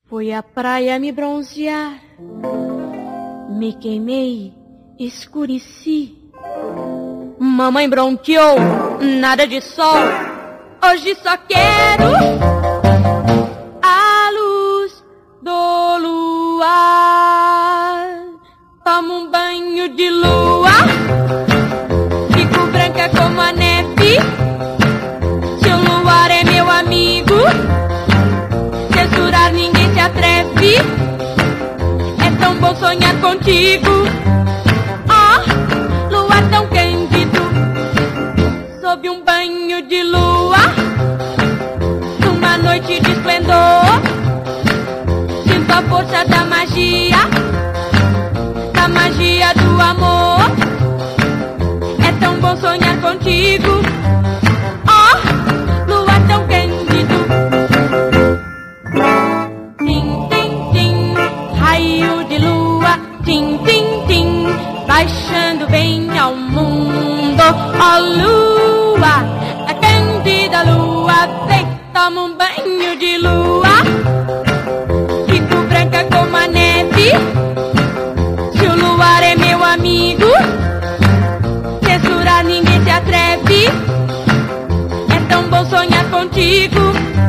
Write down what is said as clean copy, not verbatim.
Fui à praia me bronzear, me queimei, escureci. Mamãe bronqueou, nada de sol. Hoje só quero a luz do luar. Tomo um banho de lua, fico branca como a neve. Se o luar é meu amigo, censurar ninguém se atreve. É tão bom sonhar contigo, oh, luar tão cândido. Sob um banho de lua, numa noite de esplendor, sinto a força da magia do amor. É tão bom sonhar contigo, oh, luar tão cândido. Tim, tim, tim, raio de lua, tim, tim, tim, baixando bem ao mundo. Ó lua, a cândida lua, vem, toma um banho de lua, fico branca como a neve. Se o luar é meu amigo, censurar ninguém se atreve. É tão bom sonhar contigo.